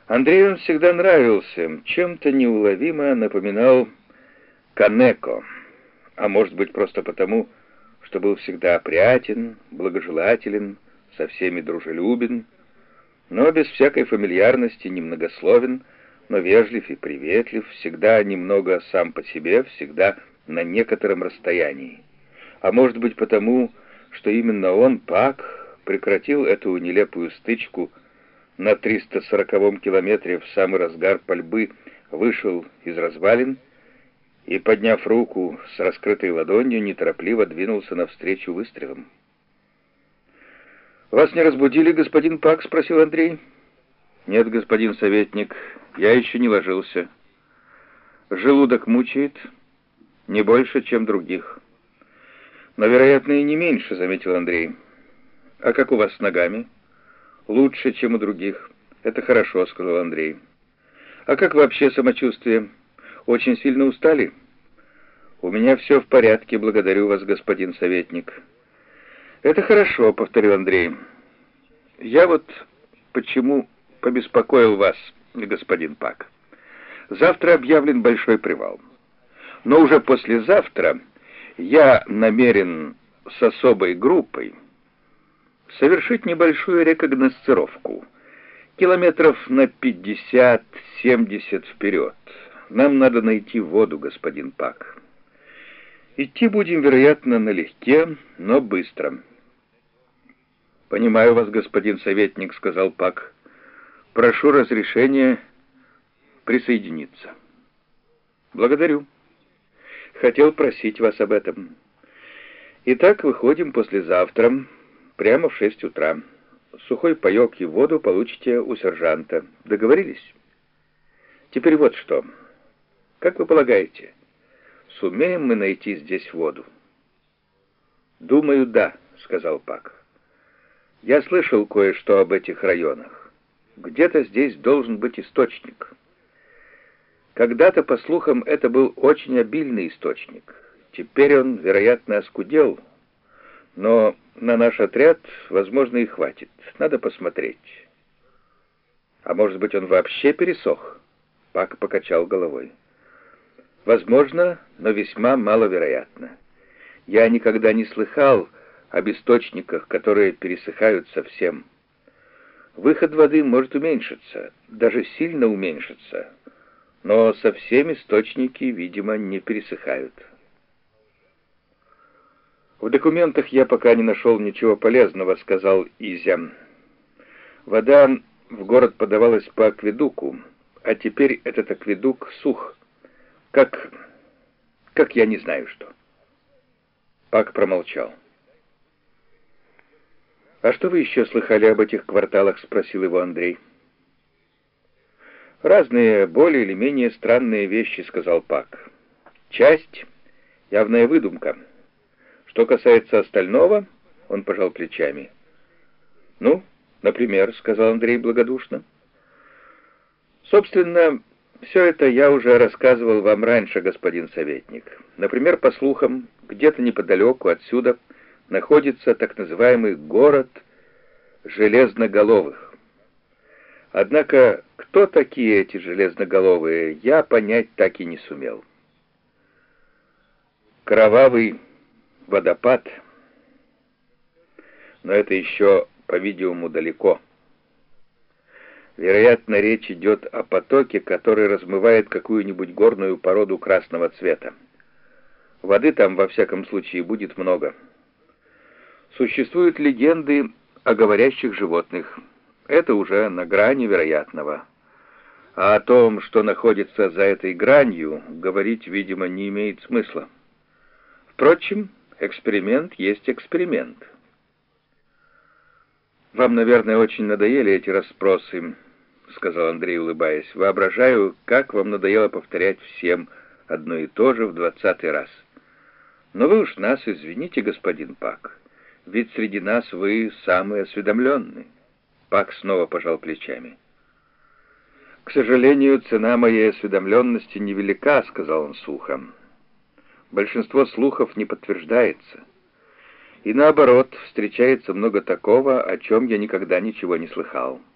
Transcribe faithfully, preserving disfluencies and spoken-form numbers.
Андрею он всегда нравился, чем-то неуловимо напоминал Канеко, а может быть просто потому, что был всегда опрятен, благожелателен, со всеми дружелюбен, но без всякой фамильярности, немногословен, но вежлив и приветлив, всегда немного сам по себе, всегда на некотором расстоянии. А может быть потому, что именно он, Пак, прекратил эту нелепую стычку на триста сороковом километре в самый разгар пальбы, вышел из развалин и, подняв руку с раскрытой ладонью, неторопливо двинулся навстречу выстрелам. «Вас не разбудили, господин Пак?» — спросил Андрей. «Нет, господин советник, я еще не ложился. Желудок мучает не больше, чем других». «Но, вероятно, и не меньше», — заметил Андрей. «А как у вас с ногами?» «Лучше, чем у других». «Это хорошо», — сказал Андрей. «А как вообще самочувствие? Очень сильно устали?» «У меня все в порядке, благодарю вас, господин советник». «Это хорошо», — повторил Андрей. «Я вот почему побеспокоил вас, господин Пак. Завтра объявлен большой привал. Но уже послезавтра я намерен с особой группой совершить небольшую рекогносцировку. Километров на пятьдесят-семьдесят вперед. Нам надо найти воду, господин Пак. Идти будем, вероятно, налегке, но быстро». «Понимаю вас, господин советник», — сказал Пак. «Прошу разрешения присоединиться». «Благодарю. Хотел просить вас об этом. Итак, выходим послезавтра, прямо в шесть утра. Сухой паёк и воду получите у сержанта. Договорились? Теперь вот что. Как вы полагаете, сумеем мы найти здесь воду?» «Думаю, да», — сказал Пак. «Я слышал кое-что об этих районах. Где-то здесь должен быть источник. Когда-то, по слухам, это был очень обильный источник. Теперь он, вероятно, оскудел, но на наш отряд, возможно, и хватит. Надо посмотреть». «А может быть, он вообще пересох?» Пак покачал головой. «Возможно, но весьма маловероятно. Я никогда не слыхал об источниках, которые пересыхают совсем. Выход воды может уменьшиться, даже сильно уменьшиться, но совсем источники, видимо, не пересыхают». «В документах я пока не нашел ничего полезного», — сказал Изя. «Вода в город подавалась по акведуку, а теперь этот акведук сух. Как... как я не знаю что». Пак промолчал. «А что вы еще слыхали об этих кварталах?» — спросил его Андрей. «Разные, более или менее странные вещи», — сказал Пак. «Часть — явная выдумка. Что касается остального, он пожал плечами. «Ну, например», — сказал Андрей благодушно. «Собственно, все это я уже рассказывал вам раньше, господин советник. Например, по слухам, где-то неподалеку отсюда находится так называемый город Железноголовых. Однако, кто такие эти Железноголовые, я понять так и не сумел. Кровавый водопад, но это еще, по-видимому, далеко. Вероятно, речь идет о потоке, который размывает какую-нибудь горную породу красного цвета. Воды там, во всяком случае, будет много. Существуют легенды о говорящих животных. Это уже на грани вероятного. А о том, что находится за этой гранью, говорить, видимо, не имеет смысла. Впрочем, эксперимент есть эксперимент. «Вам, наверное, очень надоели эти расспросы», — сказал Андрей, улыбаясь. «Воображаю, как вам надоело повторять всем одно и то же в двадцатый раз. Но вы уж нас извините, господин Пак, ведь среди нас вы самый осведомленный». Пак снова пожал плечами. «К сожалению, цена моей осведомленности невелика», — сказал он сухо. «Большинство слухов не подтверждается. И наоборот, встречается много такого, о чем я никогда ничего не слыхал».